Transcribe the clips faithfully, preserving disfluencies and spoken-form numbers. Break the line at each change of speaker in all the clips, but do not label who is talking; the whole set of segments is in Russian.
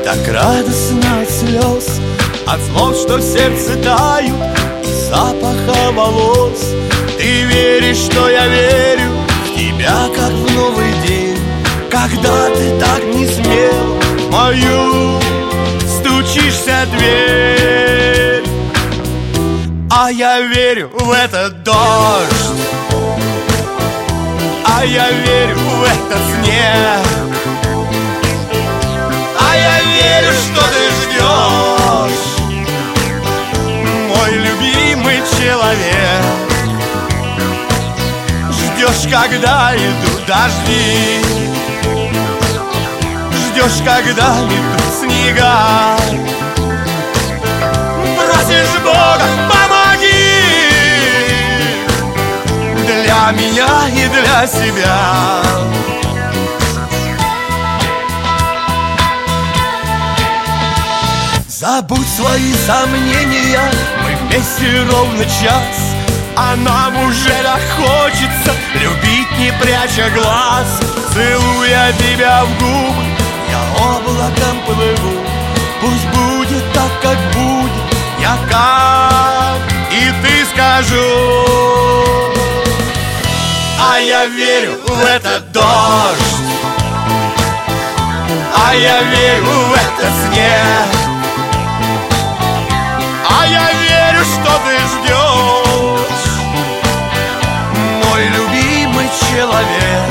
так радостно от слез, от слов, что в сердце тают, и запаха волос. Ты веришь, что я верю в тебя, как в новый день, когда ты так не смел в мою стучишься дверь. А я верю в этот дождь, а я верю в этот снег, а я верю, что ты ждешь, мой любимый человек. Ждешь, когда идут дожди, ждешь, когда идут снега, просишь Бога, помоги для меня и для себя. Забудь свои сомнения, мы вместе ровно час, а нам уже так хочется любить, не пряча глаз. Целуя тебя в губы, я облаком плыву. Пусть будет так, как будет, я как и ты скажу. А я верю в этот дождь, а я верю в этот снег, а я верю, что ты ждешь, мой любимый человек.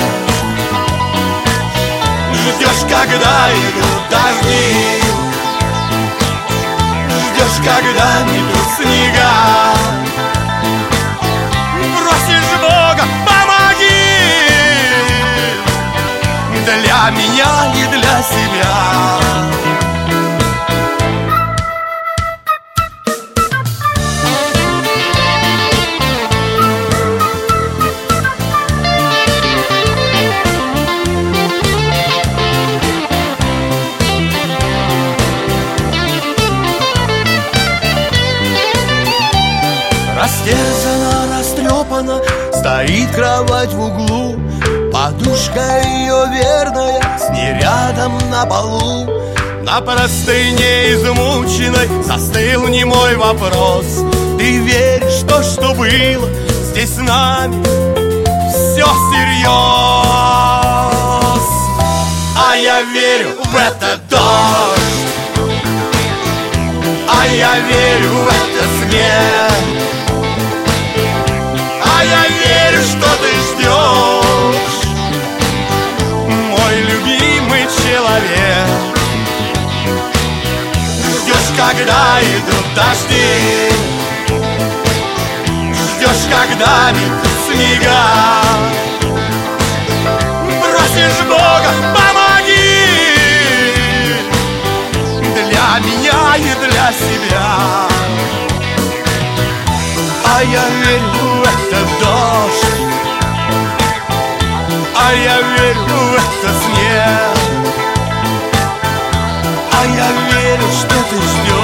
Ждешь, когда идут дожди, ждешь, когда идут снега, просишь Бога, помоги для меня и для себя. Растерзана, растрепана, стоит кровать в углу, подушка ее верная, с ней рядом на полу. На простыне измученной застыл немой вопрос: ты веришь в то, что было здесь с нами? Все всерьез. А я верю в этот дождь, а я верю в этот снег, а я верю, что ты ждешь, мой любимый человек. Ждешь, когда идут дожди, ждешь, когда идут снега, просишь Бога, помоги для меня и для себя. А я верю в этот дождь, а я верю в этот снег, а я верю, что ты ждешь,